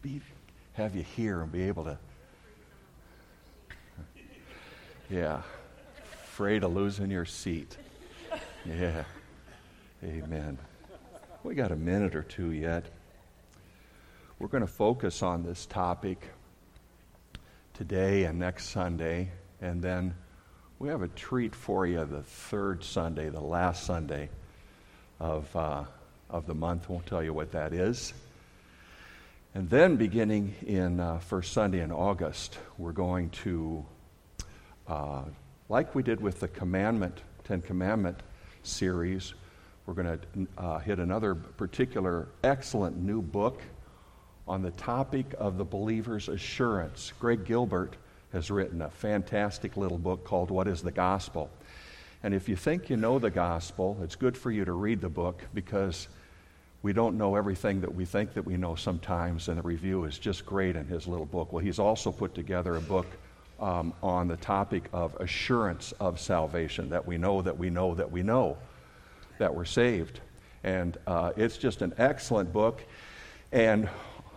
have you here and be able to. Yeah. Afraid of losing your seat. Yeah. Amen. We got a minute or two yet. We're going to focus on this topic today and next Sunday, and then we have a treat for you the third Sunday, the last Sunday of the month. Won't tell you what that is. And then beginning in first Sunday in August, we're going to, like we did with the Ten Commandment series, we're going to hit another particular excellent new book on the topic of the believer's assurance. Greg Gilbert has written a fantastic little book called What is the Gospel? And if you think you know the gospel, it's good for you to read the book, because we don't know everything that we think that we know sometimes, and the review is just great in his little book. Well, he's also put together a book on the topic of assurance of salvation, that we know that we know that we know that we're saved. And it's just an excellent book, and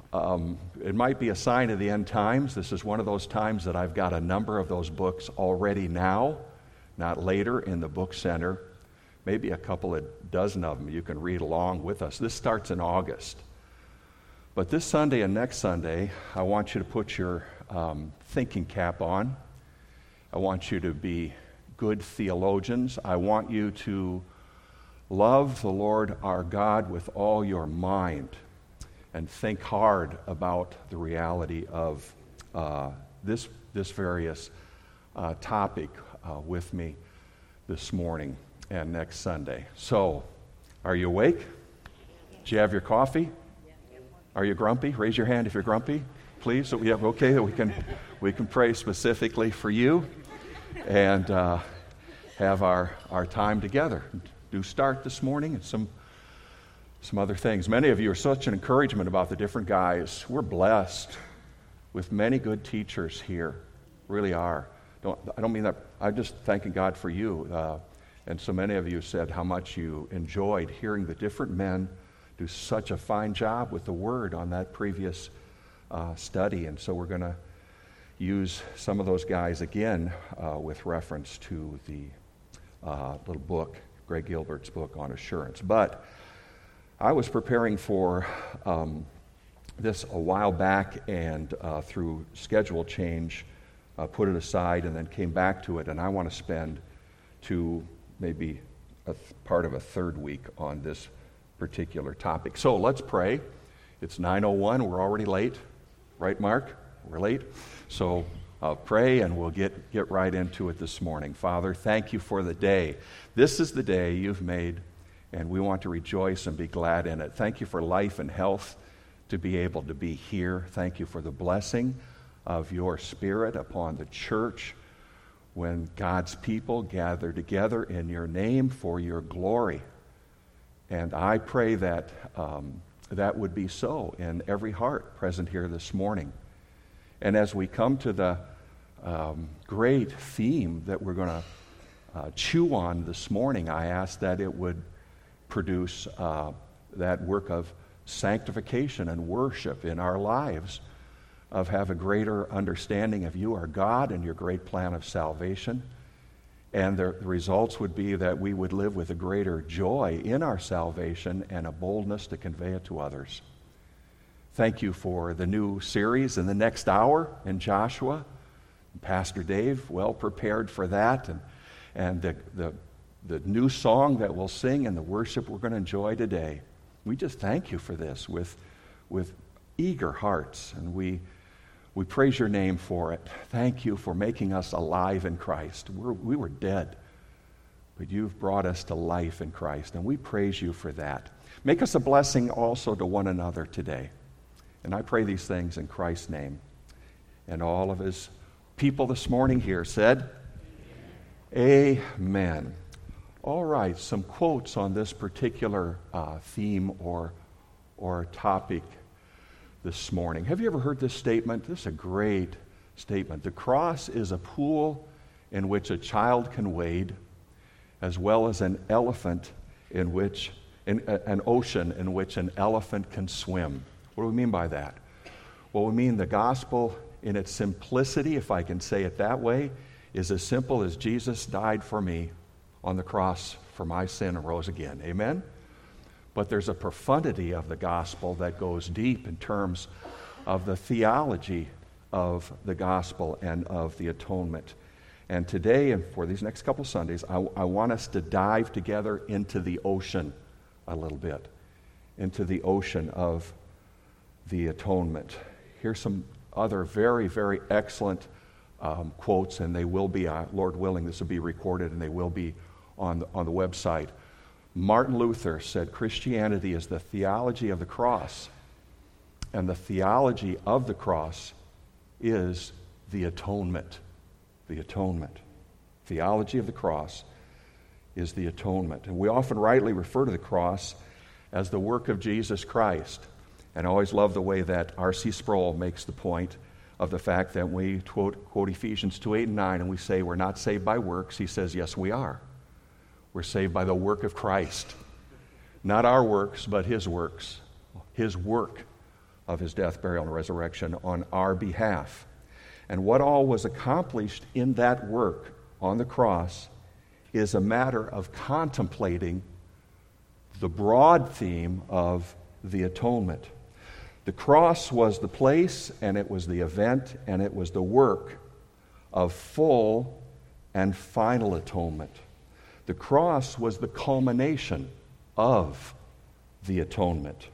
it might be a sign of the end times. This is one of those times that I've got a number of those books already now, not later, in the book center. Maybe a couple of dozen of them you can read along with us. This starts in August. But this Sunday and next Sunday, I want you to put your thinking cap on. I want you to be good theologians. I want you to love the Lord our God with all your mind, and think hard about the reality of this various topic with me this morning and next Sunday. So, are you awake? Did you have your coffee? Are you grumpy? Raise your hand if you're grumpy, please. So we have okay. We can pray specifically for you and have our time together. Do start this morning and some other things. Many of you are such an encouragement about the different guys. We're blessed with many good teachers here. Really are. I don't mean that. I'm just thanking God for you. And so many of you said how much you enjoyed hearing the different men do such a fine job with the Word on that previous study. And so we're going to use some of those guys again with reference to the little book, Greg Gilbert's book on assurance. But I was preparing for this a while back, and through schedule change, put it aside and then came back to it. And I want to spend maybe part of a third week on this particular topic. So let's pray. It's 9:01. We're already late. Right, Mark? We're late. So I'll pray and we'll get right into it this morning. Father, thank you for the day. This is the day you've made, and we want to rejoice and be glad in it. Thank you for life and health to be able to be here. Thank you for the blessing of your Spirit upon the church when God's people gather together in your name for your glory. And I pray that that would be so in every heart present here this morning. And as we come to the great theme that we're going to chew on this morning, I ask that it would produce that work of sanctification and worship in our lives, of have a greater understanding of you, our God, and your great plan of salvation. And the results would be that we would live with a greater joy in our salvation and a boldness to convey it to others. Thank you for the new series in the next hour in Joshua. Pastor Dave, well prepared for that, and the new song that we'll sing and the worship we're going to enjoy today. We just thank you for this with eager hearts, and we praise your name for it. Thank you for making us alive in Christ. We were dead, but you've brought us to life in Christ, and we praise you for that. Make us a blessing also to one another today. And I pray these things in Christ's name. And all of his people this morning here said, Amen. All right, some quotes on this particular theme or topic this morning. Have you ever heard this statement? This is a great statement. The cross is a pool in which a child can wade, as well as an ocean in which an elephant can swim. What do we mean by that? Well, we mean the gospel in its simplicity, if I can say it that way, is as simple as Jesus died for me on the cross for my sin and rose again. Amen? But there's a profundity of the gospel that goes deep in terms of the theology of the gospel and of the atonement. And today, and for these next couple Sundays, I want us to dive together into the ocean a little bit, into the ocean of the atonement. Here's some other very, very excellent quotes, and they will be, Lord willing, this will be recorded, and they will be on the website. Martin Luther said, Christianity is the theology of the cross, and the theology of the cross is the atonement. The atonement. Theology of the cross is the atonement. And we often rightly refer to the cross as the work of Jesus Christ. And I always love the way that R.C. Sproul makes the point of the fact that we quote Ephesians 2:8 and 9, and we say we're not saved by works. He says, yes, we are. We're saved by the work of Christ. Not our works, but His works. His work of His death, burial, and resurrection on our behalf. And what all was accomplished in that work on the cross is a matter of contemplating the broad theme of the atonement. The cross was the place, and it was the event, and it was the work of full and final atonement. The cross was the culmination of the atonement.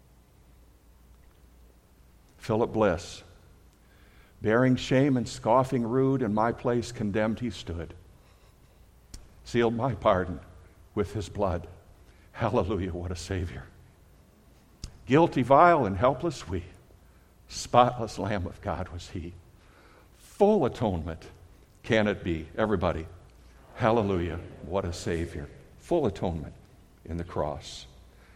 Philip Bliss, bearing shame and scoffing rude, in my place condemned he stood. Sealed my pardon with his blood. Hallelujah, what a Savior. Guilty, vile, and helpless we. Spotless Lamb of God was He. Full atonement can it be? Everybody. Hallelujah, what a Savior. Full atonement in the cross.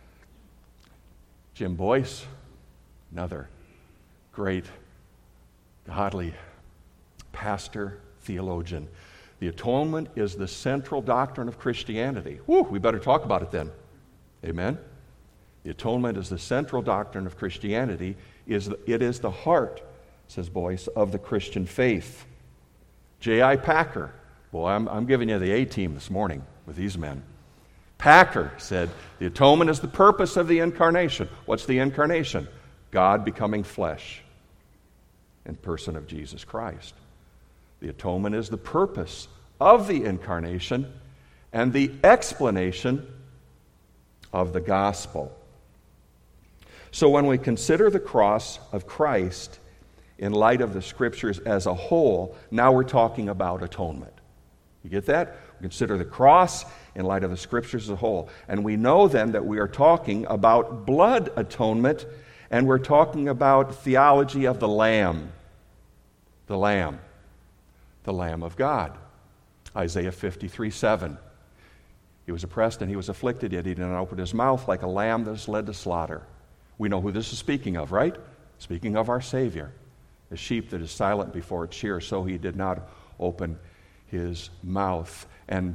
Jim Boyce, another great godly pastor, theologian. The atonement is the central doctrine of Christianity. Whew, we better talk about it then. Amen? The atonement is the central doctrine of Christianity. It is the heart, says Boyce, of the Christian faith. J.I. Packer, boy, I'm giving you the A-team this morning with these men. Packer said, the atonement is the purpose of the incarnation. What's the incarnation? God becoming flesh in person of Jesus Christ. The atonement is the purpose of the incarnation and the explanation of the gospel. So when we consider the cross of Christ in light of the Scriptures as a whole, now we're talking about atonement. You get that? We consider the cross in light of the Scriptures as a whole. And we know then that we are talking about blood atonement, and we're talking about theology of the Lamb. The Lamb of God. Isaiah 53:7. He was oppressed and He was afflicted, yet He did not open His mouth, like a lamb that is led to slaughter. We know who this is speaking of, right? Speaking of our Savior. A sheep that is silent before its shearer, so He did not open His mouth. And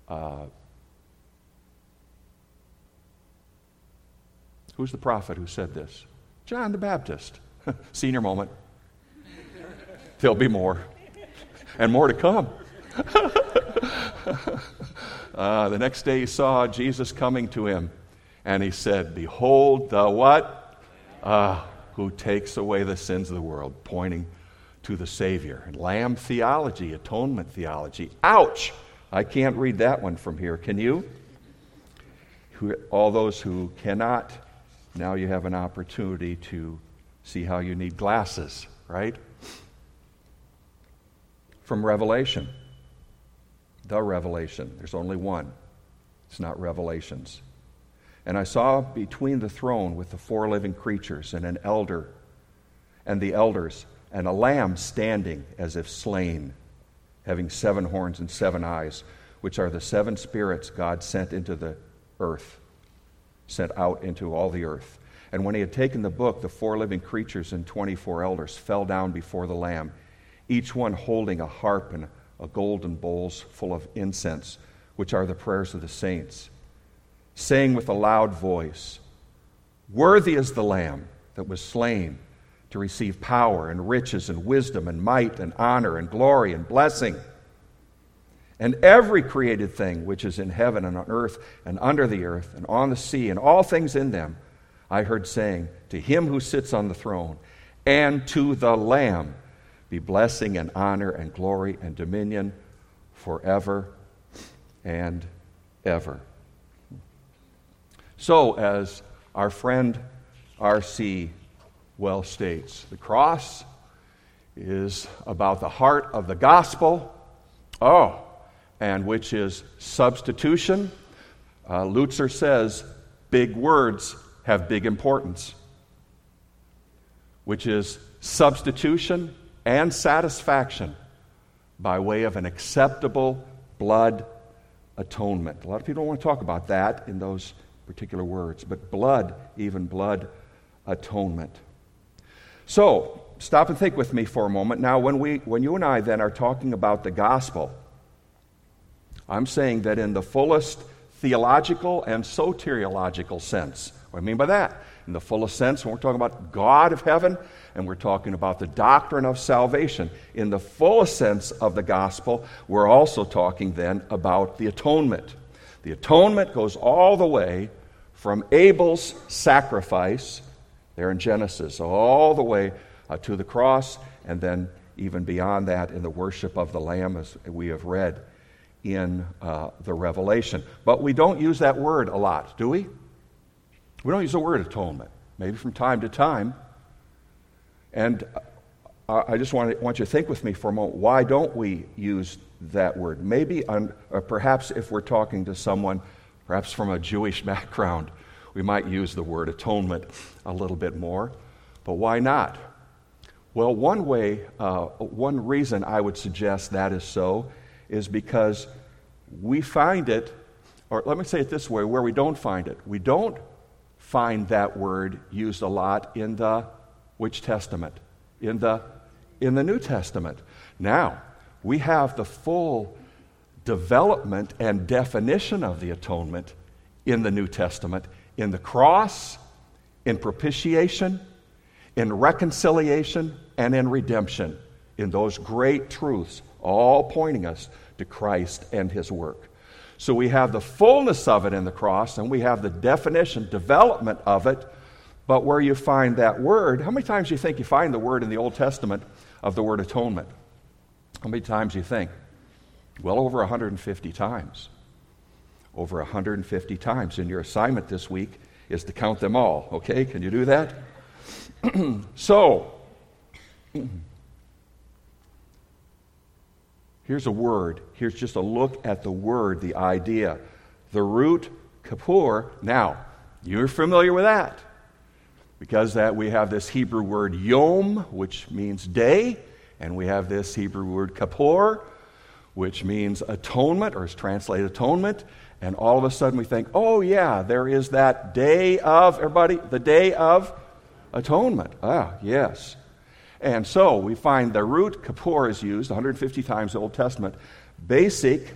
who's the prophet who said this? John the Baptist. Senior moment. There'll be more. And more to come. The next day he saw Jesus coming to him, and he said, behold the what? Who takes away the sins of the world, pointing to the Savior. And Lamb theology, atonement theology. Ouch! I can't read that one from here. Can you? All those who cannot, now you have an opportunity to see how you need glasses, right? From Revelation. The Revelation. There's only one. It's not Revelations. And I saw between the throne with the 4 living creatures and an elder and the elders and a lamb standing as if slain, having 7 horns and 7 eyes, which are the 7 spirits God sent into the earth, sent out into all the earth. And when he had taken the book, the 4 living creatures and 24 elders fell down before the Lamb, each one holding a harp and a golden bowls full of incense, which are the prayers of the saints, saying with a loud voice, worthy is the Lamb that was slain to receive power and riches and wisdom and might and honor and glory and blessing. And every created thing which is in heaven and on earth and under the earth and on the sea and all things in them, I heard saying, to him who sits on the throne and to the Lamb be blessing and honor and glory and dominion forever and ever. So, as our friend R.C. Wells states, the cross is about the heart of the gospel, and which is substitution. Lutzer says, big words have big importance, which is substitution and satisfaction by way of an acceptable blood atonement. A lot of people don't want to talk about that in those particular words, but blood, even blood atonement. So, stop and think with me for a moment. Now, when you and I then are talking about the gospel, I'm saying that in the fullest theological and soteriological sense. What do I mean by that? In the fullest sense, when we're talking about God of heaven, and we're talking about the doctrine of salvation, in the fullest sense of the gospel, we're also talking then about the atonement. The atonement goes all the way from Abel's sacrifice, there in Genesis, all the way to the cross, and then even beyond that in the worship of the Lamb, as we have read in the Revelation. But we don't use that word a lot, do we? We don't use the word atonement, maybe from time to time. And I just want you to think with me for a moment, why don't we use that word? Maybe, perhaps if we're talking to someone, perhaps from a Jewish background, we might use the word atonement a little bit more. But why not? Well, one reason I would suggest that is so is because we find it, or let me say it this way, where we don't find it. We don't find that word used a lot in the which Testament? In the New Testament. Now, we have the full development and definition of the atonement in the New Testament, in the cross, in propitiation, in reconciliation, and in redemption, in those great truths, all pointing us to Christ and his work. So we have the fullness of it in the cross, and we have the definition, development of it. But where you find that word, how many times do you think you find the word in the Old Testament of the word atonement? How many times do you think? Well, over 150 times. Over 150 times. And your assignment this week is to count them all. Okay, can you do that? So, here's a word. Here's just a look at the word, the idea. The root, kippur. Now, you're familiar with that. Because that we have this Hebrew word yom, which means day, and we have this Hebrew word kippur, which means atonement, or is translated atonement, and all of a sudden we think, oh yeah, there is that day of, everybody, the day of atonement. Ah, yes. And so we find the root kippur is used 150 times in the Old Testament. Basic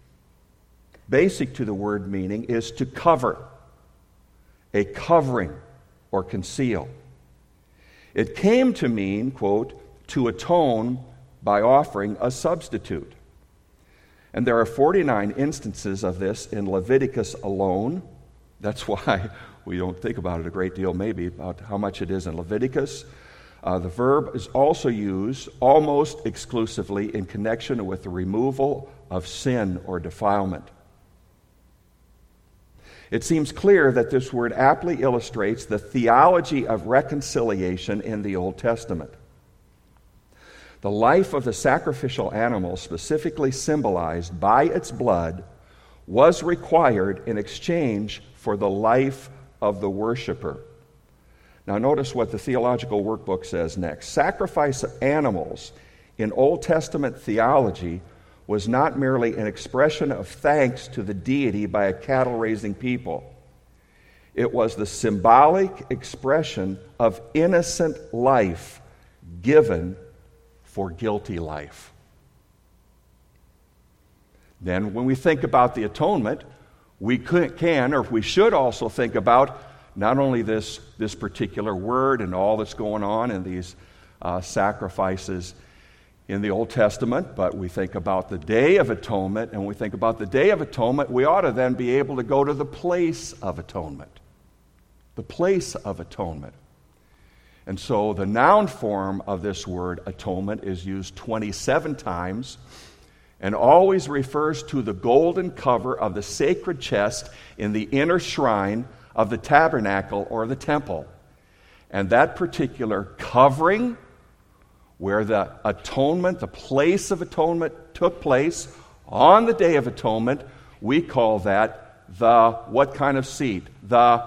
to the word meaning is to cover, a covering or conceal. It came to mean, quote, to atone by offering a substitute. And there are 49 instances of this in Leviticus alone. That's why we don't think about it a great deal, maybe, about how much it is in Leviticus. The verb is also used almost exclusively in connection with the removal of sin or defilement. It seems clear that this word aptly illustrates the theology of reconciliation in the Old Testament. The life of the sacrificial animal, specifically symbolized by its blood, was required in exchange for the life of the worshiper. Now notice what the theological workbook says next. Sacrifice of animals in Old Testament theology was not merely an expression of thanks to the deity by a cattle-raising people. It was the symbolic expression of innocent life given for guilty life. Then when we think about the atonement, we can, or we should also think about not only this particular word and all that's going on in these sacrifices in the Old Testament, but we think about the Day of Atonement, and when we think about the Day of Atonement, we ought to then be able to go to the place of atonement. The place of atonement. And so the noun form of this word, atonement, is used 27 times and always refers to the golden cover of the sacred chest in the inner shrine of the tabernacle or the temple. And that particular covering, where the atonement, the place of atonement took place on the Day of Atonement, we call that the what kind of seat? The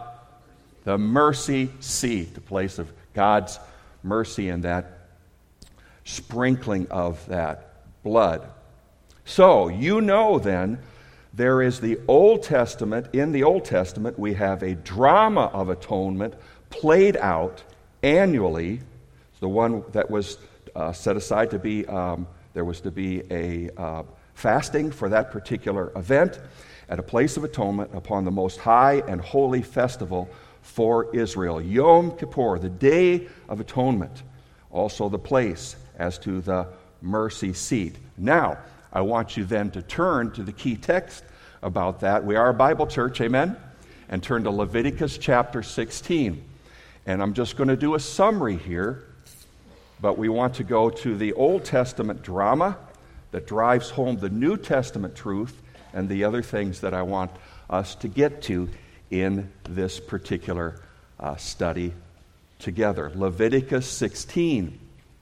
mercy seat, the place of God's mercy and that sprinkling of that blood. So, you know then, there is the Old Testament. In the Old Testament, we have a drama of atonement played out annually. The one that was set aside to be, there was to be a fasting for that particular event at a place of atonement upon the most high and holy festival for Israel. Yom Kippur, the Day of Atonement. Also the place as to the mercy seat. Now, I want you then to turn to the key text about that. We are a Bible church, amen? And turn to Leviticus chapter 16. And I'm just going to do a summary here, but we want to go to the Old Testament drama that drives home the New Testament truth and the other things that I want us to get to in this particular study together. Leviticus 16.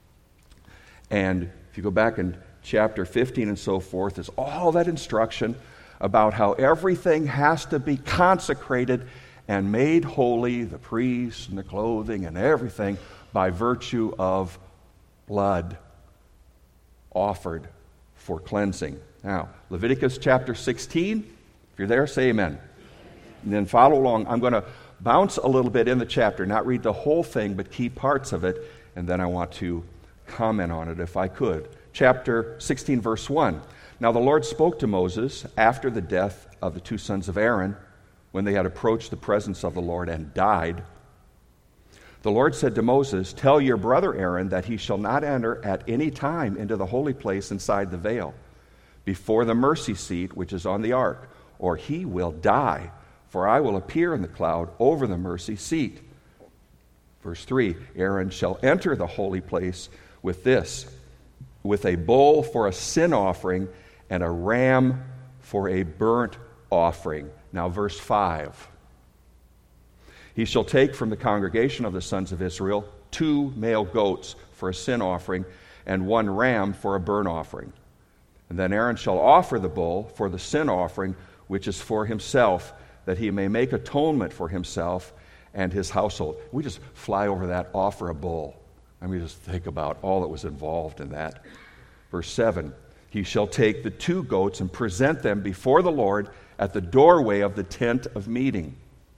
And if you go back in chapter 15 and so forth, is all that instruction about how everything has to be consecrated and made holy, the priests and the clothing and everything, by virtue of blood offered for cleansing. Now, Leviticus chapter 16, if you're there, say amen. And then follow along. I'm going to bounce a little bit in the chapter, not read the whole thing, but key parts of it, and then I want to comment on it if I could. Chapter 16, verse 1. Now the Lord spoke to Moses after the death of the two sons of Aaron, when they had approached the presence of the Lord and died. The Lord said to Moses, "Tell your brother Aaron that he shall not enter at any time into the holy place inside the veil, before the mercy seat which is on the ark, or he will die, for I will appear in the cloud over the mercy seat." Verse 3, Aaron shall enter the holy place with this, with a bull for a sin offering and a ram for a burnt offering. Now, verse 5. He shall take from the congregation of the sons of Israel 2 male goats for a sin offering and 1 ram for a burnt offering. And then Aaron shall offer the bull for the sin offering, which is for himself, that he may make atonement for himself and his household. We just fly over that, offer a bull. I mean, just think about all that was involved in that. Verse 7, he shall take the 2 goats and present them before the Lord at the doorway of the tent of meeting.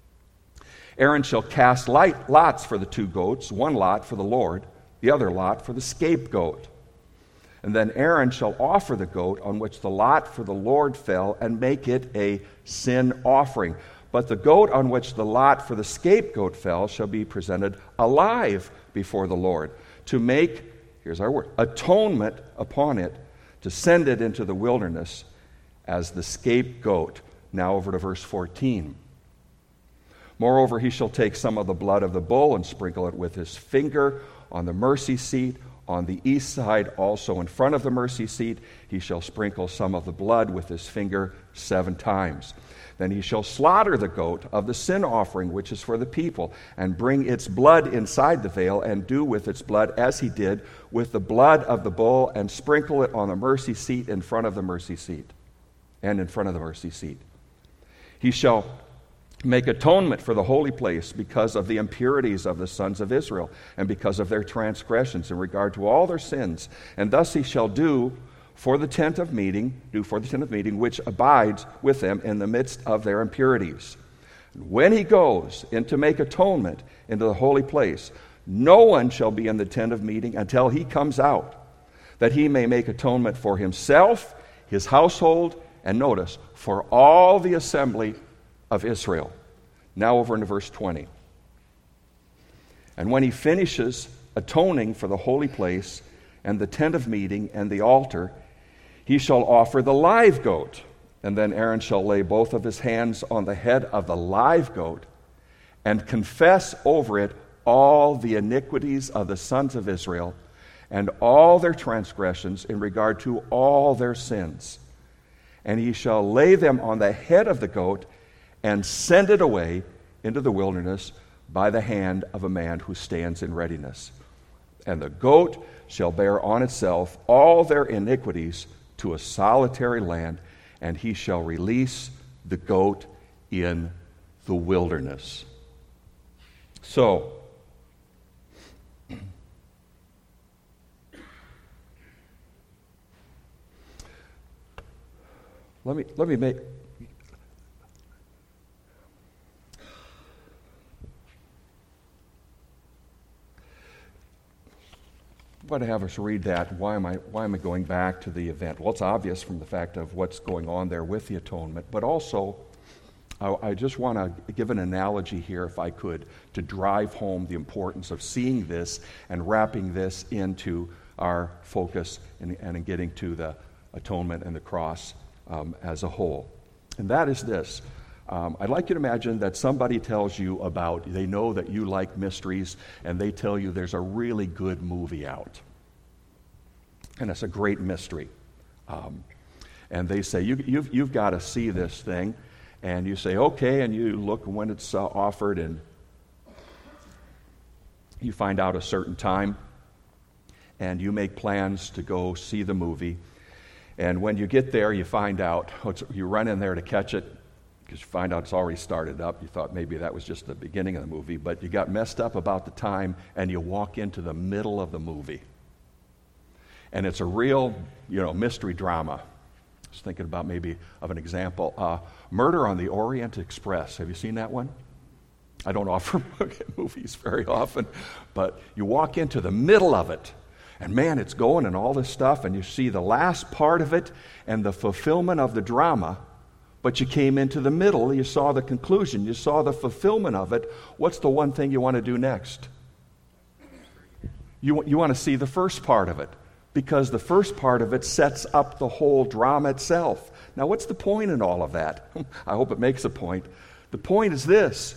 Aaron shall cast lots for the 2 goats, 1 lot for the Lord, the other lot for the scapegoat. And then Aaron shall offer the goat on which the lot for the Lord fell and make it a sin offering. But the goat on which the lot for the scapegoat fell shall be presented alive before the Lord to make, here's our word, atonement upon it, to send it into the wilderness as the scapegoat. Now over to verse 14. Moreover, he shall take some of the blood of the bull and sprinkle it with his finger on the mercy seat, on the east side, also in front of the mercy seat. He shall sprinkle some of the blood with his finger 7 times. Then he shall slaughter the goat of the sin offering, which is for the people, and bring its blood inside the veil, and do with its blood as he did with the blood of the bull, and sprinkle it on the mercy seat in front of the mercy seat, and in front of the mercy seat. He shall make atonement for the holy place because of the impurities of the sons of Israel, and because of their transgressions in regard to all their sins. And thus he shall do for the tent of meeting, which abides with them in the midst of their impurities. When he goes in to make atonement into the holy place, no one shall be in the tent of meeting until he comes out, that he may make atonement for himself, his household, and notice, for all the assembly of Israel. Now over into verse 20. And when he finishes atoning for the holy place and the tent of meeting and the altar, he shall offer the live goat. And then Aaron shall lay both of his hands on the head of the live goat and confess over it all the iniquities of the sons of Israel and all their transgressions in regard to all their sins. And he shall lay them on the head of the goat and send it away into the wilderness by the hand of a man who stands in readiness. And the goat shall bear on itself all their iniquities to a solitary land, and he shall release the goat in the wilderness. So, let me make... I'm going to have us read that. Why am I going back to the event? Well, it's obvious from the fact of what's going on there with the atonement, but also I just want to give an analogy here, if I could, to drive home the importance of seeing this and wrapping this into our focus and in getting to the atonement and the cross as a whole. And that is this. I'd like you to imagine that somebody tells you about, they know that you like mysteries, and they tell you there's a really good movie out. And it's a great mystery. And they say, you've got to see this thing. And you say, okay, and you look when it's offered, and you find out a certain time, and you make plans to go see the movie. And when you get there, you find out, you run in there to catch it, because you find out it's already started up. You thought maybe that was just the beginning of the movie, but you got messed up about the time, and you walk into the middle of the movie. And it's a real, mystery drama. I was thinking about maybe of an example. Murder on the Orient Express. Have you seen that one? I don't offer movies very often, but you walk into the middle of it, and man, it's going and all this stuff, and you see the last part of it and the fulfillment of the drama. But you came into the middle, you saw the conclusion, you saw the fulfillment of it. What's the one thing you want to do next? You want to see the first part of it, because the first part of it sets up the whole drama itself. Now, what's the point in all of that? I hope it makes a point. The point is this.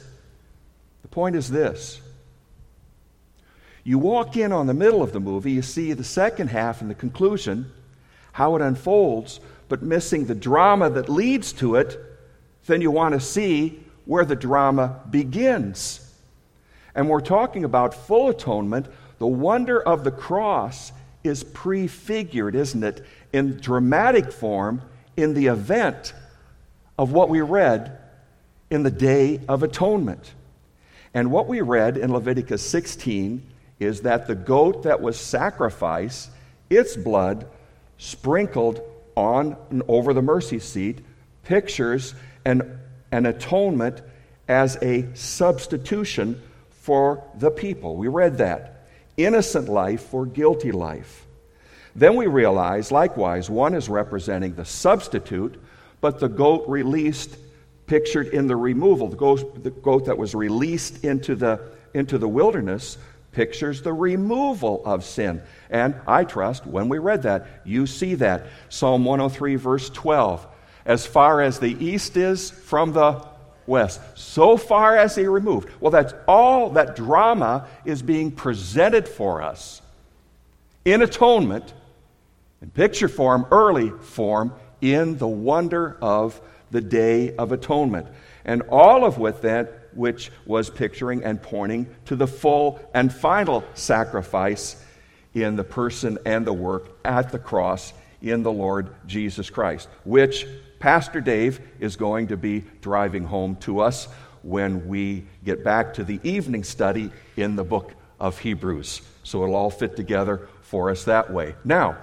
You walk in on the middle of the movie, you see the second half and the conclusion, how it unfolds, but missing the drama that leads to it, then you want to see where the drama begins. And we're talking about full atonement. The wonder of the cross is prefigured, isn't it, in dramatic form in the event of what we read in the Day of Atonement. And what we read in Leviticus 16 is that the goat that was sacrificed, its blood sprinkled on and over the mercy seat, pictures an atonement as a substitution for the people. We read that. Innocent life for guilty life. Then we realize, likewise, one is representing the substitute, but the goat released, pictured in the removal, the goat that was released into the wilderness, pictures the removal of sin. And I trust when we read that, you see that. Psalm 103, verse 12. As far as the east is from the west, so far as he removed. Well, that's all that drama is being presented for us in atonement, in picture form, early form, in the wonder of the Day of Atonement. And all of which was picturing and pointing to the full and final sacrifice in the person and the work at the cross in the Lord Jesus Christ, which Pastor Dave is going to be driving home to us when we get back to the evening study in the book of Hebrews. So it'll all fit together for us that way. Now,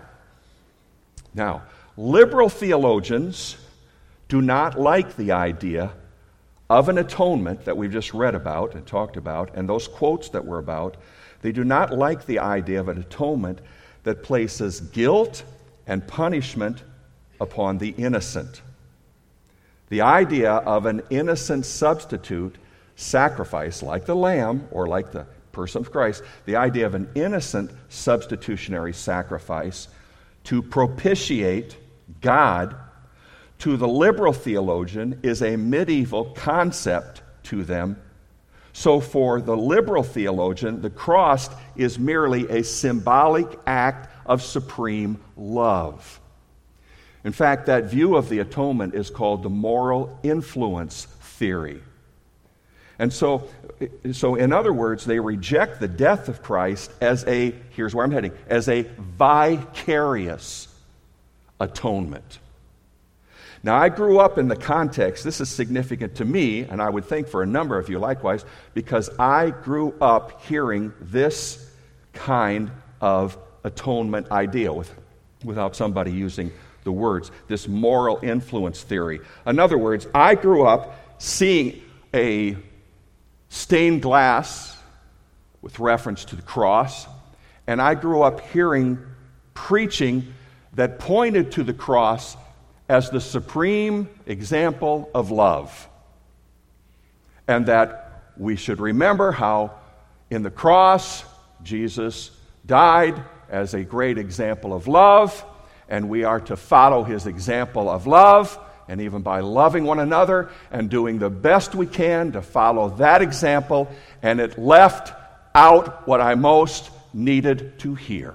liberal theologians do not like the idea of an atonement that we've just read about and talked about, and those quotes that were about. They do not like the idea of an atonement that places guilt and punishment upon the innocent. The idea of an innocent substitute sacrifice, like the lamb or like the person of Christ, the idea of an innocent substitutionary sacrifice to propitiate God, to the liberal theologian, is a medieval concept to them. So for the liberal theologian, the cross is merely a symbolic act of supreme love. In fact, that view of the atonement is called the moral influence theory. And so in other words, they reject the death of Christ as here's where I'm heading, as a vicarious atonement. Now, I grew up in the context, this is significant to me, and I would think for a number of you likewise, because I grew up hearing this kind of atonement idea without somebody using the words, this moral influence theory. In other words, I grew up seeing a stained glass with reference to the cross, and I grew up hearing preaching that pointed to the cross as the supreme example of love. And that we should remember how in the cross, Jesus died as a great example of love, and we are to follow his example of love, and even by loving one another and doing the best we can to follow that example, and it left out what I most needed to hear.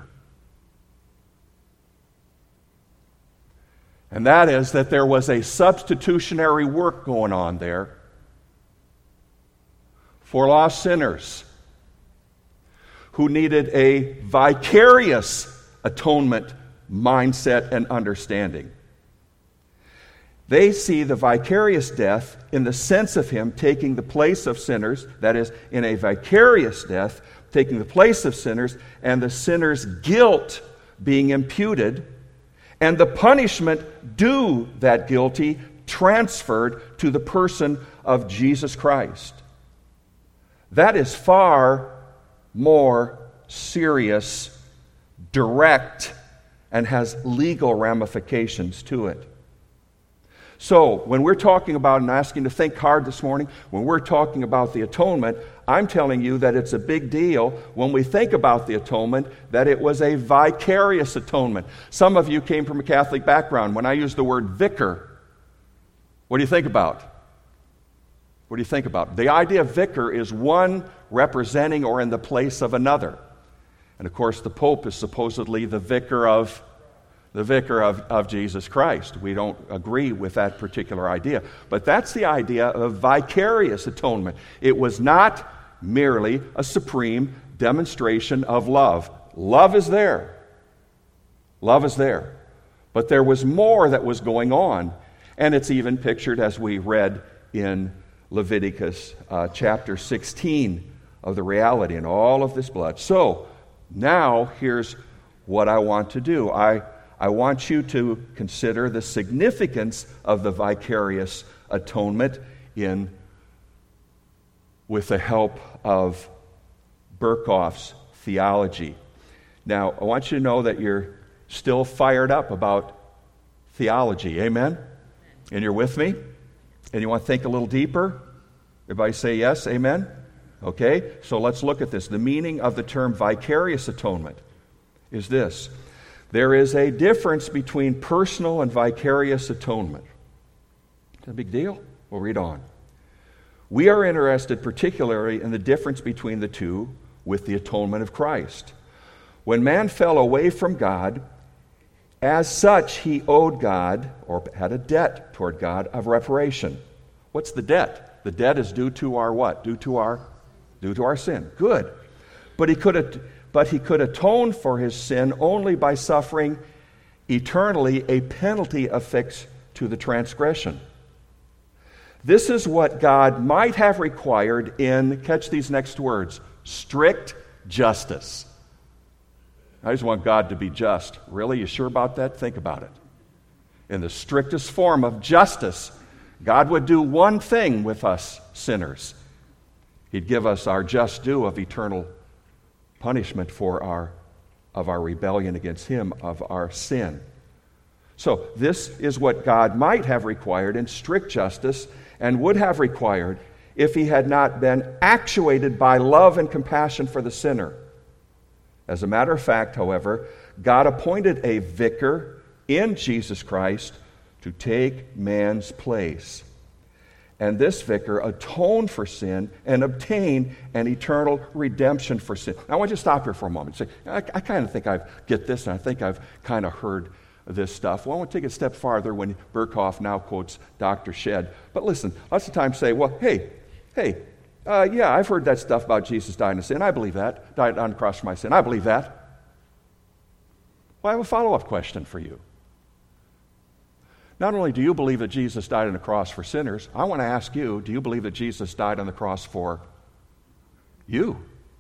And that is that there was a substitutionary work going on there for lost sinners who needed a vicarious atonement mindset and understanding. They see the vicarious death in the sense of him taking the place of sinners, that is, in a vicarious death, taking the place of sinners, and the sinner's guilt being imputed, and the punishment due that guilty transferred to the person of Jesus Christ. That is far more serious, direct, and has legal ramifications to it. So, when we're talking about, and asking to think hard this morning, when we're talking about the atonement, I'm telling you that it's a big deal when we think about the atonement, that it was a vicarious atonement. Some of you came from a Catholic background. When I use the word vicar, what do you think about? What do you think about? The idea of vicar is one representing or in the place of another. And of course, the Pope is supposedly the vicar of Jesus Christ. We don't agree with that particular idea. But that's the idea of vicarious atonement. It was not merely a supreme demonstration of love. Love is there. Love is there. But there was more that was going on. And it's even pictured as we read in Leviticus chapter 16 of the reality and all of this blood. So, now here's what I want to do. I want you to consider the significance of the vicarious atonement with the help of Berkhof's theology. Now, I want you to know that you're still fired up about theology. Amen? And you're with me? And you want to think a little deeper? Everybody say yes? Amen? Okay, so let's look at this. The meaning of the term vicarious atonement is this. There is a difference between personal and vicarious atonement. Is that a big deal? We'll read on. We are interested particularly in the difference between the two with the atonement of Christ. When man fell away from God, as such he owed God, or had a debt toward God, of reparation. What's the debt? The debt is due to our what? Due to our sin. Good. But he could atone for his sin only by suffering eternally a penalty affixed to the transgression. This is what God might have required in, catch these next words, strict justice. I just want God to be just. Really? You sure about that? Think about it. In the strictest form of justice, God would do one thing with us sinners. He'd give us our just due of eternal punishment for our rebellion against Him, of our sin. So this is what God might have required in strict justice and would have required if he had not been actuated by love and compassion for the sinner. As a matter of fact, however, God appointed a vicar in Jesus Christ to take man's place. And this vicar atoned for sin and obtained an eternal redemption for sin. Now, I want you to stop here for a moment and say, I kind of think I get this, and I think I've kind of heard this stuff. Well, I want to take it a step farther when Berkhoff now quotes Dr. Shedd. But listen, lots of times say, well, hey, yeah, I've heard that stuff about Jesus dying in sin. I believe that. Died on the cross for my sin. I believe that. Well, I have a follow-up question for you. Not only do you believe that Jesus died on the cross for sinners, I want to ask you, do you believe that Jesus died on the cross for you?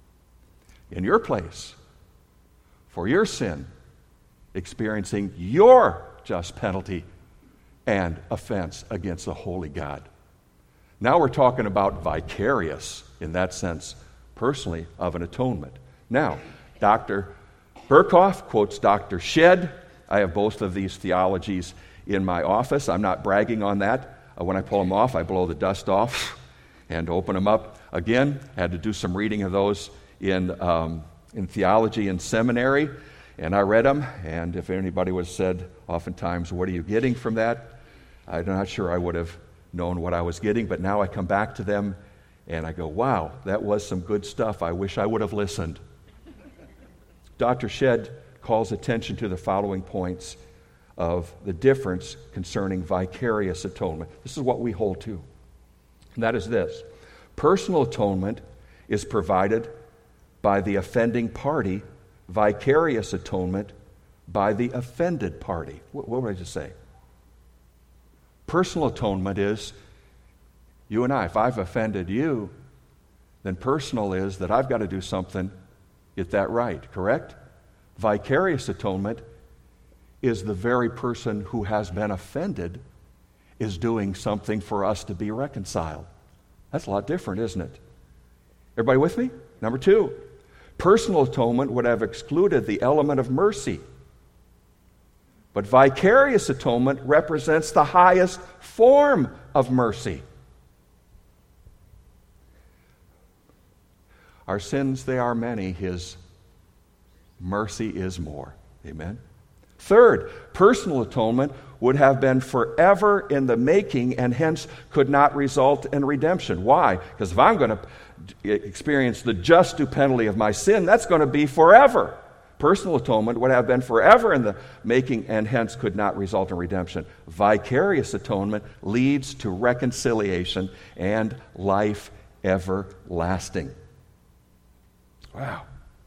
In your place, for your sin, experiencing your just penalty and offense against the holy God. Now we're talking about vicarious, in that sense, personally, of an atonement. Now, Dr. Berkhoff quotes Dr. Shedd. I have both of these theologies in my office. I'm not bragging on that. When I pull them off, I blow the dust off and open them up again. I had to do some reading of those in theology in seminary, and I read them. And if anybody would have said, oftentimes, what are you getting from that? I'm not sure I would have known what I was getting, but now I come back to them and I go, wow, that was some good stuff. I wish I would have listened. Dr. Shedd calls attention to the following points of the difference concerning vicarious atonement. This is what we hold to. And that is this. Personal atonement is provided by the offending party, vicarious atonement by the offended party. What would I just say? Personal atonement is you and I. If I've offended you, then personal is that I've got to do something, get that right, correct? Vicarious atonement is the very person who has been offended is doing something for us to be reconciled. That's a lot different, isn't it? Everybody with me? Number two, personal atonement would have excluded the element of mercy. But vicarious atonement represents the highest form of mercy. Our sins, they are many. His mercy is more. Amen? Third, personal atonement would have been forever in the making and hence could not result in redemption. Why? Because if I'm going to experience the just due penalty of my sin, that's going to be forever. Personal atonement would have been forever in the making and hence could not result in redemption. Vicarious atonement leads to reconciliation and life everlasting. Wow.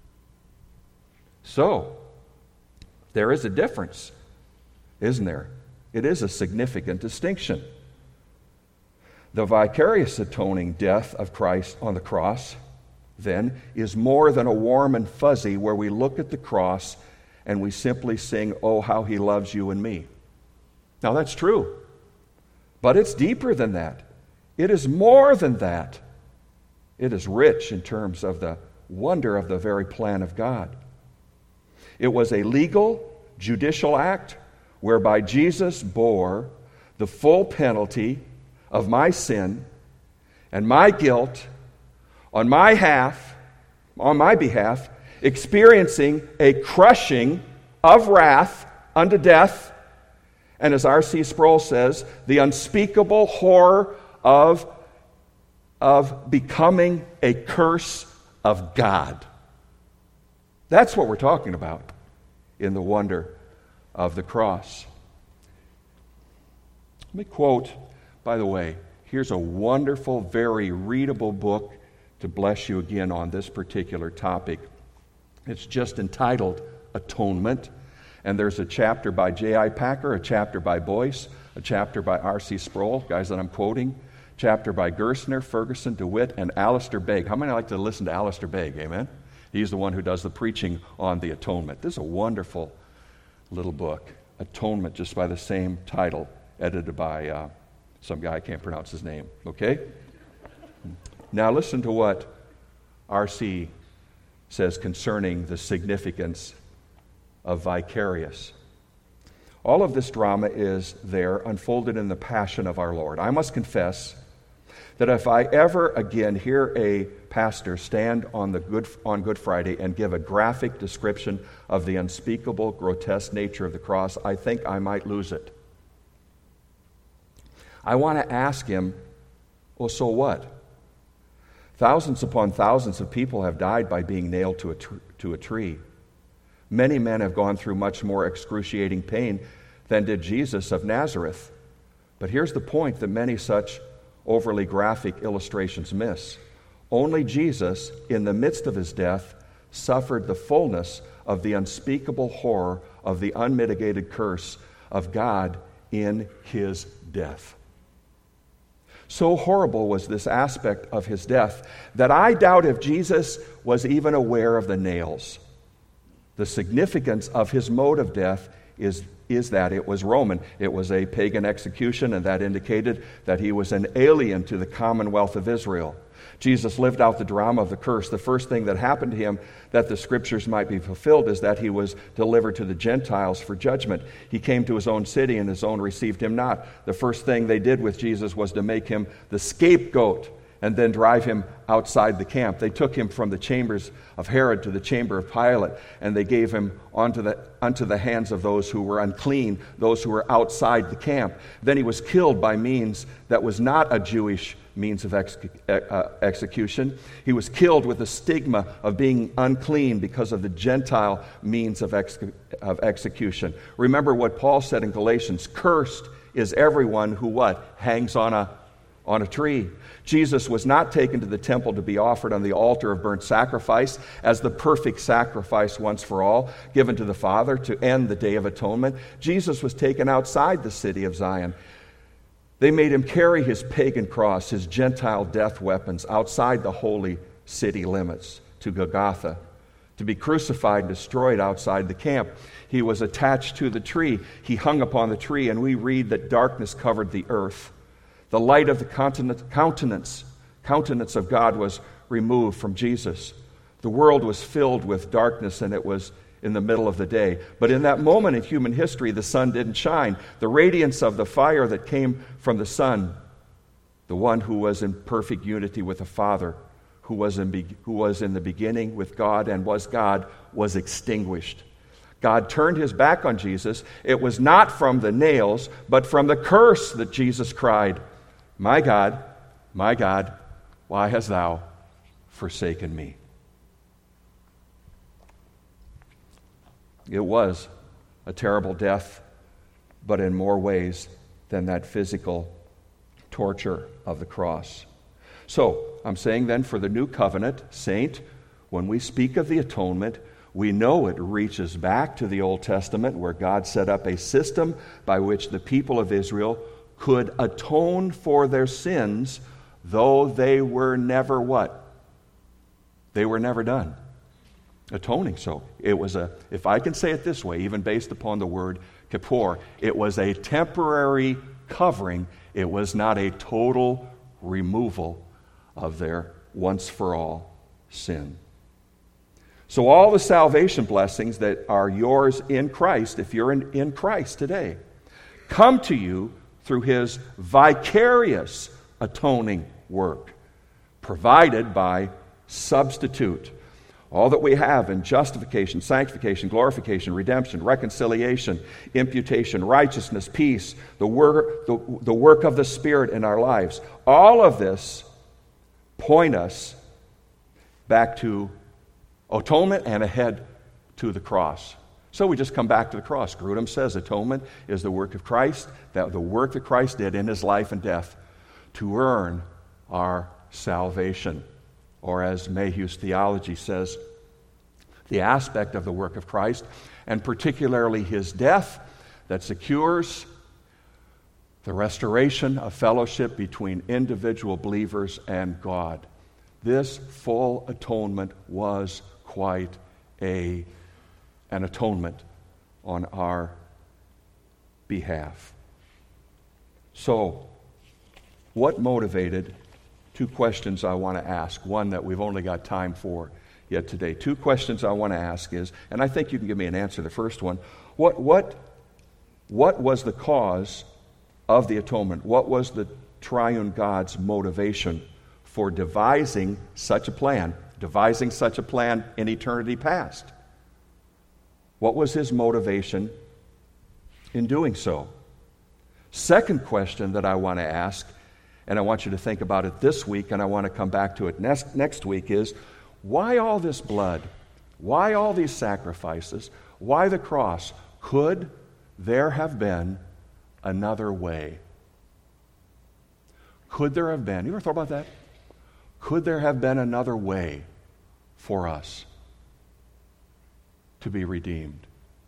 So, there is a difference, isn't there? It is a significant distinction. The vicarious atoning death of Christ on the cross, then, is more than a warm and fuzzy where we look at the cross and we simply sing, "Oh, how he loves you and me." Now, that's true, but it's deeper than that. It is more than that. It is rich in terms of the wonder of the very plan of God. It was a legal, judicial act whereby Jesus bore the full penalty of my sin and my guilt on my behalf, experiencing a crushing of wrath unto death, and as R.C. Sproul says, the unspeakable horror of becoming a curse of God. That's what we're talking about in the wonder of the cross. Let me quote, by the way, here's a wonderful, very readable book to bless you again on this particular topic. It's just entitled Atonement, and there's a chapter by J.I. Packer, a chapter by Boyce, a chapter by R.C. Sproul, guys that I'm quoting, chapter by Gerstner, Ferguson, DeWitt, and Alistair Begg. How many like to listen to Alistair Begg? Amen? He's the one who does the preaching on the atonement. This is a wonderful little book, Atonement, just by the same title, edited by some guy, I can't pronounce his name. Okay? Now listen to what R.C. says concerning the significance of vicarious. All of this drama is there unfolded in the passion of our Lord. I must confess that if I ever again hear a pastor stand on Good Friday and give a graphic description of the unspeakable, grotesque nature of the cross, I think I might lose it. I want to ask him, well, so what? Thousands upon thousands of people have died by being nailed to a tree. Many men have gone through much more excruciating pain than did Jesus of Nazareth. But here's the point that many such overly graphic illustrations miss. Only Jesus, in the midst of his death, suffered the fullness of the unspeakable horror of the unmitigated curse of God in his death. So horrible was this aspect of his death that I doubt if Jesus was even aware of the nails. The significance of his mode of death is that it was Roman. It was a pagan execution, and that indicated that he was an alien to the commonwealth of Israel. Jesus lived out the drama of the curse. The first thing that happened to him, that the scriptures might be fulfilled, is that he was delivered to the Gentiles for judgment. He came to his own city, and his own received him not. The first thing they did with Jesus was to make him the scapegoat and then drive him outside the camp. They took him from the chambers of Herod to the chamber of Pilate, and they gave him unto the hands of those who were unclean, those who were outside the camp. Then he was killed by means that was not a Jewish means of execution. He was killed with the stigma of being unclean because of the Gentile means of execution. Remember what Paul said in Galatians, cursed is everyone who what? Hangs on a tree. Jesus was not taken to the temple to be offered on the altar of burnt sacrifice as the perfect sacrifice once for all, given to the Father to end the Day of Atonement. Jesus was taken outside the city of Zion. They made him carry his pagan cross, his Gentile death weapons, outside the holy city limits to Golgotha, to be crucified and destroyed outside the camp. He was attached to the tree. He hung upon the tree, and we read that darkness covered the earth. The light of the countenance of God was removed from Jesus. The world was filled with darkness, and it was in the middle of the day. But in that moment in human history, the sun didn't shine. The radiance of the fire that came from the sun, the one who was in perfect unity with the Father, who was in the beginning with God and was God, was extinguished. God turned his back on Jesus. It was not from the nails, but from the curse that Jesus cried, my God, why hast thou forsaken me?" It was a terrible death, but in more ways than that physical torture of the cross. So, I'm saying then for the new covenant, saint, when we speak of the atonement, we know it reaches back to the Old Testament, where God set up a system by which the people of Israel could atone for their sins, though they were never what? They were never done atoning. So it was if I can say it this way, even based upon the word kippur, it was a temporary covering. It was not a total removal of their once-for-all sin. So all the salvation blessings that are yours in Christ, if you're in Christ today, come to you through his vicarious atoning work, provided by substitute. All that we have in justification, sanctification, glorification, redemption, reconciliation, imputation, righteousness, peace, the work of the Spirit in our lives, all of this point us back to atonement and ahead to the cross. So we just come back to the cross. Grudem says atonement is the work of Christ, that the work that Christ did in his life and death to earn our salvation. Or as Mayhew's theology says, the aspect of the work of Christ, and particularly his death, that secures the restoration of fellowship between individual believers and God. This full atonement was quite an atonement on our behalf. So, what motivated? Two questions I want to ask. One that we've only got time for yet today. Two questions I want to ask is, and I think you can give me an answer. The first one, what was the cause of the atonement? What was the triune God's motivation for devising such a plan in eternity past? What was his motivation in doing so? Second question that I want to ask, and I want you to think about it this week, and I want to come back to it next week, is why all this blood? Why all these sacrifices? Why the cross? Could there have been another way? Could there have been? You ever thought about that? Could there have been another way for us to be redeemed?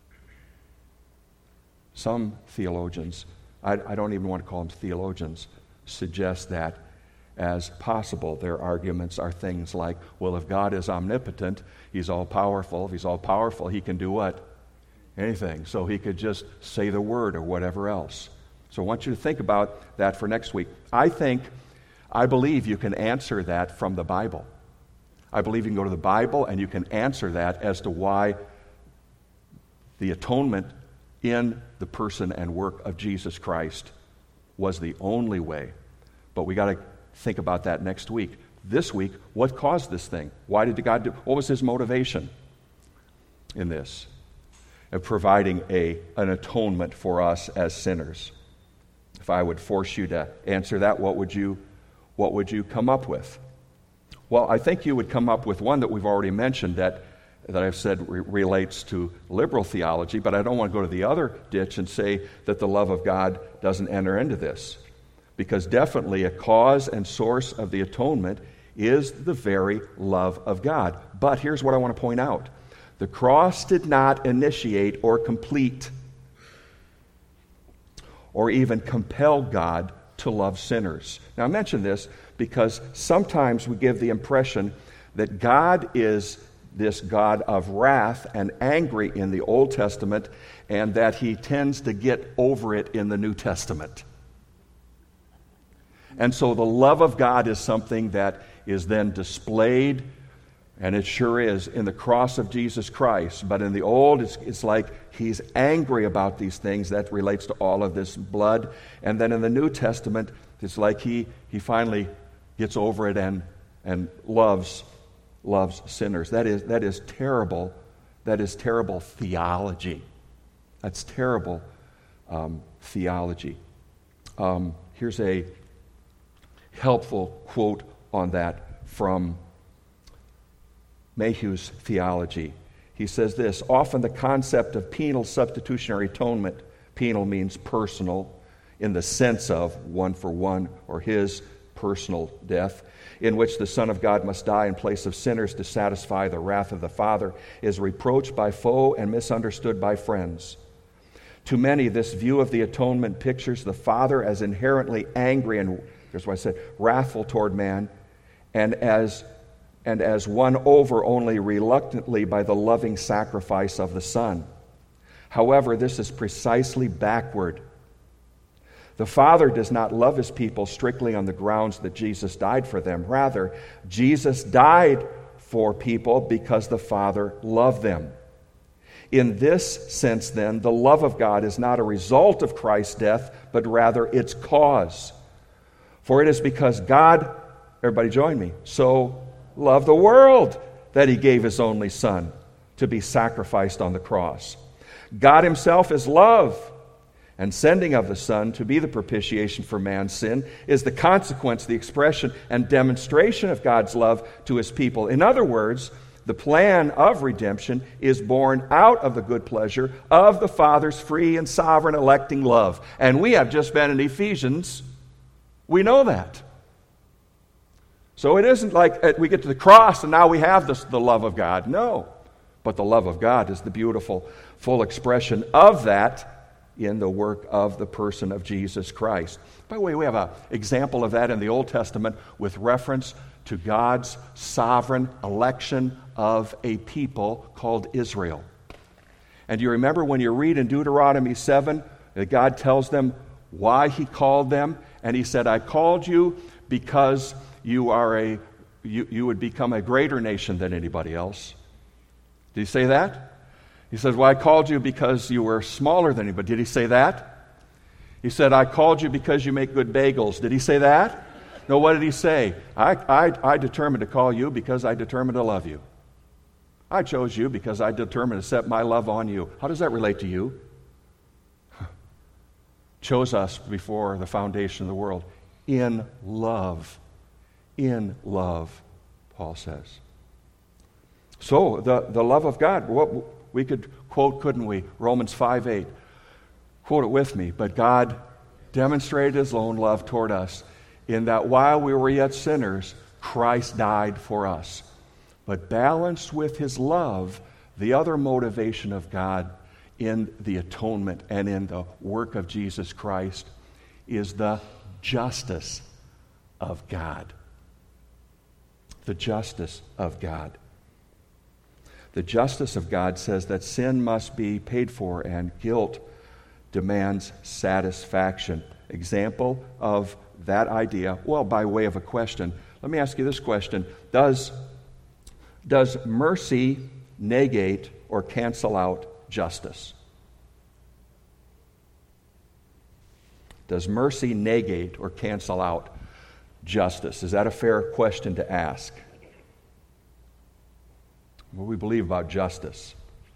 Some theologians, I don't even want to call them theologians, suggest that as possible. Their arguments are things like, well, if God is omnipotent, he's all-powerful. If he's all-powerful, he can do what? Anything. So he could just say the word or whatever else. So I want you to think about that for next week. I believe you can answer that from the Bible. I believe you can go to the Bible and you can answer that as to why the atonement in the person and work of Jesus Christ was the only way. But we got to think about that next week. This week, what caused this thing? Why did God do? What was his motivation in this? Of providing an atonement for us as sinners. If I would force you to answer that, what would you come up with? Well, I think you would come up with one that we've already mentioned that I've said relates to liberal theology, but I don't want to go to the other ditch and say that the love of God doesn't enter into this. Because definitely a cause and source of the atonement is the very love of God. But here's what I want to point out. The cross did not initiate or complete or even compel God to love sinners. Now I mention this because sometimes we give the impression that God is this God of wrath and angry in the Old Testament and that he tends to get over it in the New Testament. And so the love of God is something that is then displayed, and it sure is, in the cross of Jesus Christ. But in the Old, it's like he's angry about these things. That relates to all of this blood. And then in the New Testament, it's like he finally gets over it and loves sinners. That is terrible. That is terrible theology. That's terrible theology. Here's a helpful quote on that from Mayhew's theology. He says this: often the concept of penal substitutionary atonement, penal means personal, in the sense of one for one or his personal death, in which the Son of God must die in place of sinners to satisfy the wrath of the Father, is reproached by foe and misunderstood by friends. To many, this view of the atonement pictures the Father as inherently angry and, here's what I said, wrathful toward man, and as won over only reluctantly by the loving sacrifice of the Son. However, this is precisely backward. The Father does not love his people strictly on the grounds that Jesus died for them. Rather, Jesus died for people because the Father loved them. In this sense, then, the love of God is not a result of Christ's death, but rather its cause. For it is because God, everybody join me, so loved the world that he gave his only Son to be sacrificed on the cross. God himself is love, and sending of the Son to be the propitiation for man's sin is the consequence, the expression, and demonstration of God's love to his people. In other words, the plan of redemption is born out of the good pleasure of the Father's free and sovereign electing love. And we have just been in Ephesians. We know that. So it isn't like we get to the cross and now we have the love of God. No. But the love of God is the beautiful, full expression of that in the work of the person of Jesus Christ. By the way, we have an example of that in the Old Testament with reference to God's sovereign election of a people called Israel. And you remember when you read in Deuteronomy 7 that God tells them why he called them, and he said, I called you because you would become a greater nation than anybody else. Did he say that? He says, well, I called you because you were smaller than anybody. Did he say that? He said, I called you because you make good bagels. Did he say that? No, what did he say? I determined to call you because I determined to love you. I chose you because I determined to set my love on you. How does that relate to you? Chose us before the foundation of the world. In love. In love, Paul says. So, the love of God, what we could quote, couldn't we? Romans 5:8. Quote it with me. But God demonstrated his own love toward us in that while we were yet sinners, Christ died for us. But balanced with his love, the other motivation of God in the atonement and in the work of Jesus Christ is the justice of God. The justice of God. The justice of God says that sin must be paid for and guilt demands satisfaction. Example of that idea, well, by way of a question. Let me ask you this question. Does mercy negate or cancel out justice? Does mercy negate or cancel out justice? Is that a fair question to ask? What do we believe about justice?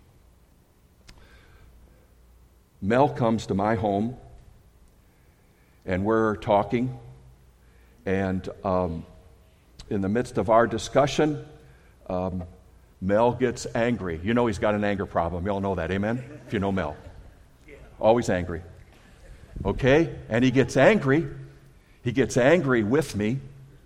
Mel comes to my home, and we're talking, and in the midst of our discussion, Mel gets angry. You know he's got an anger problem. You all know that, amen? If you know Mel. Always angry. Okay? And he gets angry. He gets angry with me.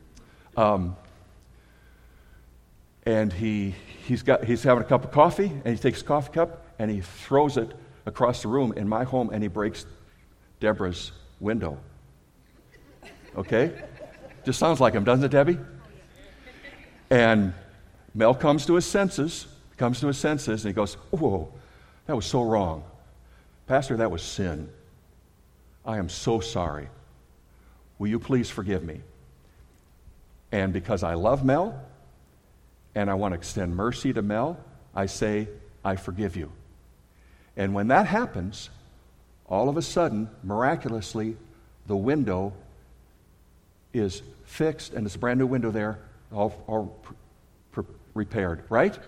And he's having a cup of coffee, and he takes a coffee cup, and he throws it across the room in my home, and he breaks Deborah's window. Okay? Just sounds like him, doesn't it, Debbie? And Mel comes to his senses, and he goes, whoa, that was so wrong. Pastor, that was sin. I am so sorry. Will you please forgive me? And because I love Mel, and I want to extend mercy to Mel, I say, I forgive you. And when that happens, all of a sudden, miraculously, the window is fixed, and it's a brand new window there, all repaired, right?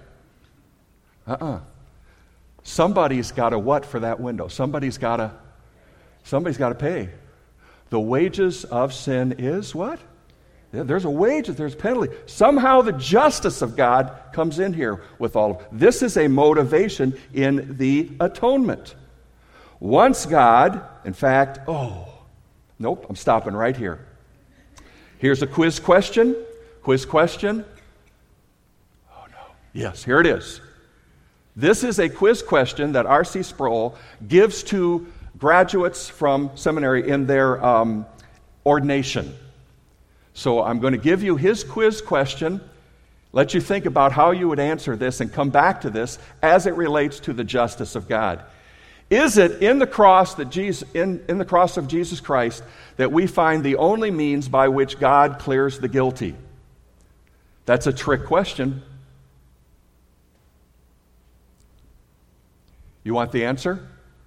Somebody's got to what for that window? Somebody's got to pay. The wages of sin is what? There's a wages, there's a penalty. Somehow the justice of God comes in here with all of this. Is a motivation in the atonement. Once God, in fact, I'm stopping right here. Here's a quiz question. Quiz question. Oh no. Yes, here it is. This is a quiz question that R.C. Sproul gives to graduates from seminary in their ordination. So I'm going to give you his quiz question, let you think about how you would answer this, and come back to this as it relates to the justice of God. Is it in the cross that in the cross of Jesus Christ that we find the only means by which God clears the guilty? That's a trick question. You want the answer?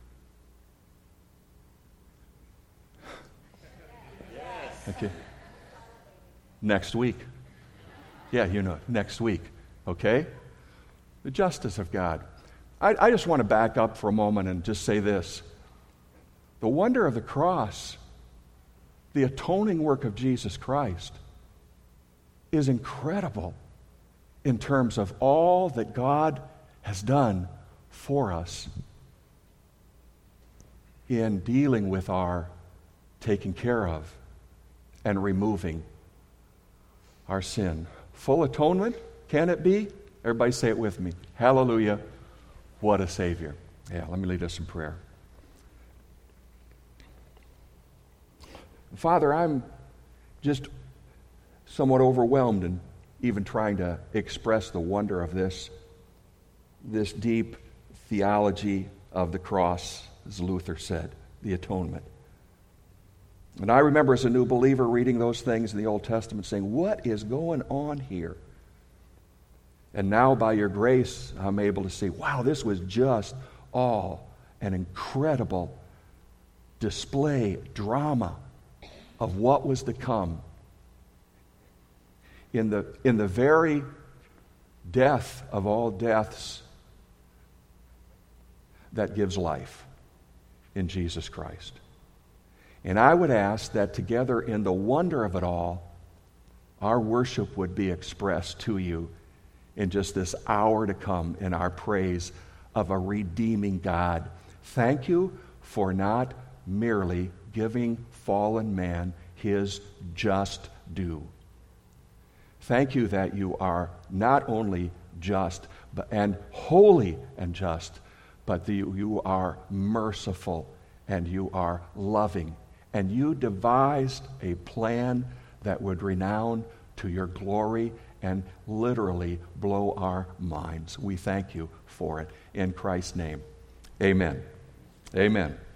Yes. Okay. Next week. Yeah, next week. Okay? The justice of God. I just want to back up for a moment and just say this. The wonder of the cross, the atoning work of Jesus Christ, is incredible in terms of all that God has done for us in dealing with our taking care of and removing our sin. Full atonement, can it be? Everybody say it with me. Hallelujah. What a Savior. Yeah, let me lead us in prayer. Father, I'm just somewhat overwhelmed in even trying to express the wonder of this deep theology of the cross, as Luther said, the atonement. And I remember as a new believer reading those things in the Old Testament saying, what is going on here? And now by your grace, I'm able to see, wow, this was just all an incredible display, drama of what was to come. In the very death of all deaths that gives life in Jesus Christ. And I would ask that together in the wonder of it all, our worship would be expressed to you in just this hour to come in our praise of a redeeming God. Thank you for not merely giving fallen man his just due. Thank you that you are not only just and holy and just, but that you are merciful and you are loving. And you devised a plan that would renown to your glory and literally blow our minds. We thank you for it. In Christ's name, amen. Amen.